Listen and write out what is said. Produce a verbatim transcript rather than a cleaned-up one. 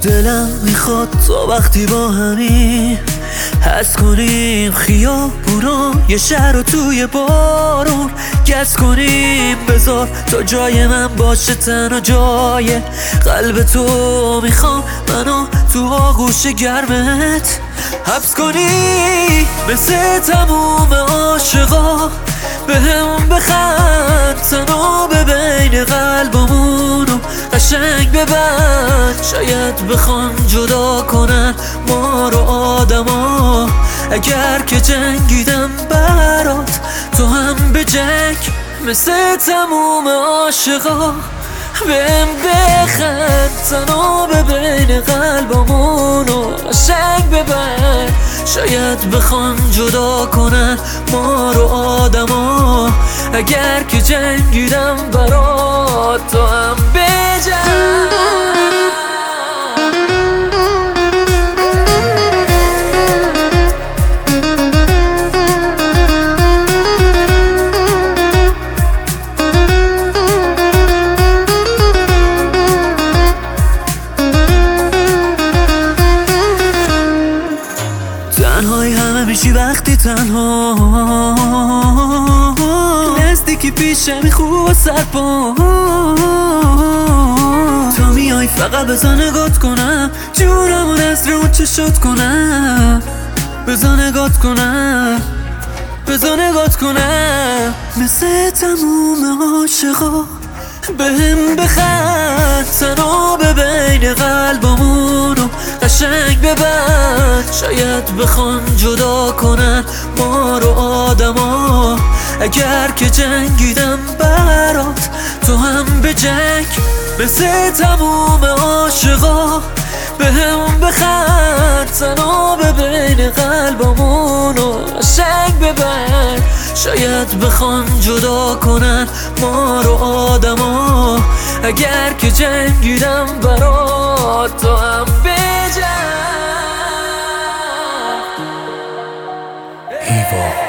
دلم میخواد تا وقتی با همین حس کنیم خیابونا یه شهر رو توی بارون گس کنیم. بذار تا جای من باشه تنها جای قلب تو میخوام منو تو آغوش گرمت حبس کنی. مثل تموم عاشقا به هم بخند تنها به بین قلبمونو قشنگ ببند. شاید بخوان جدا کنن ما رو آدما اگر که جنگیدم برات تو هم به جنگ. مثل تموم عاشقا بهم بخند تنها به بین قلبمونو قشنگ ببند. شاید بخوان جدا کنن ما رو آدما اگر که جنگیدم برات تو هم به جنگ. تنهایی همه میشی وقتی تنها نزدیکی پیشمی خوب و سرپا تا میای فقط بزا نگات کنم جونم و نظر اون چشات کنم بزا نگات کنم بزا نگات کنم. مثل تموم عاشقا بهم بخند تنها به بین قلبمونو قشنگ ببند. شاید بخوان جدا کنن ما رو آدما اگر که جنگیدم برات تو هم به جنگ. مثل تموم عاشقا به هم بخند تنها به بین قلبمونو قشنگ ببند. شاید بخوان جدا کنن ما رو آدما اگر که جنگیدم برات تو هم به جنگ. هیوا